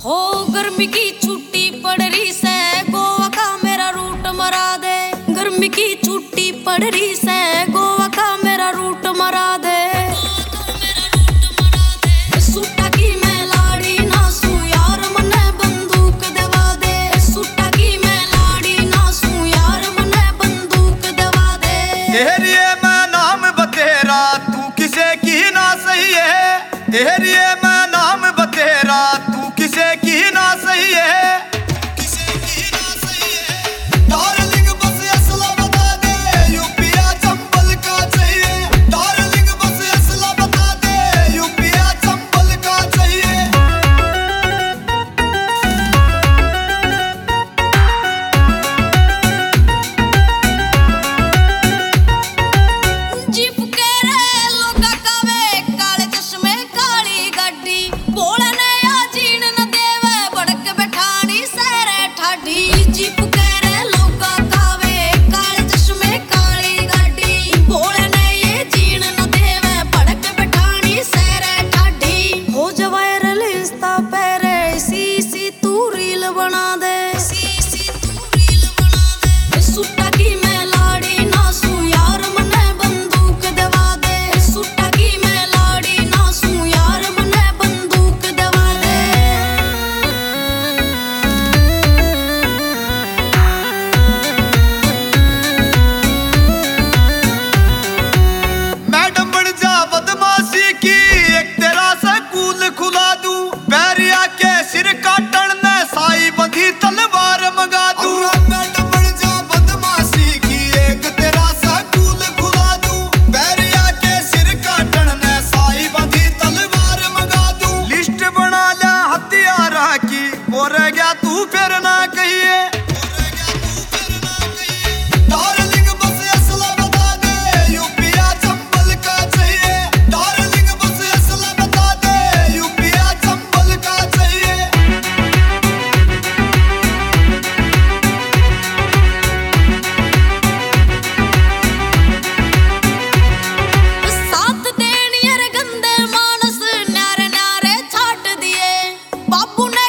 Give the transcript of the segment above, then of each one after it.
हो गर्मी की छुट्टी पड़ रही से गोवा का मेरा रूट मरा दे। गर्मी की छुट्टी पड़ रही से गोवा का मेरा रूट मरा दे। सुट्टा की मैं लाड़ी नासू यार मने बंदूक दवा दे। सुट्टा की मैं लाड़ी नासू यार मने बंदूक दवा दे। तेरिए मैं नाम बतेरा तू किसे की ना सही है। तेरिए मैं नाम बतेरा तू किसे की ना सही है। तू फिर ना कहिए डार्लिंग बस असला बता दे यूपिया चंबल का चाहिए। डार्लिंग बस असला बता दे यूपिया चंबल का चाहिए। साथ देनियर गंदे मानस नारे नारे छाट दिए। बाबू ने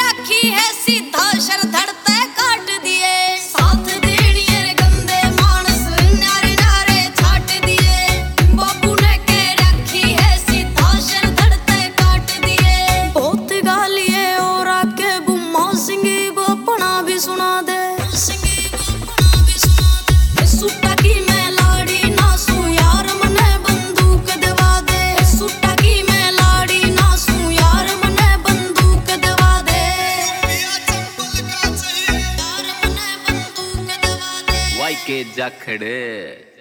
सुना दे सुट्टा की मैं लाड़ी नासू यार मने बंदूक दवा दे। सुट्टा की मैं लाड़ी नासू यार मने बंदूक दवा दे। यार मने बंदूक दवा दे। वाई के जाखड़े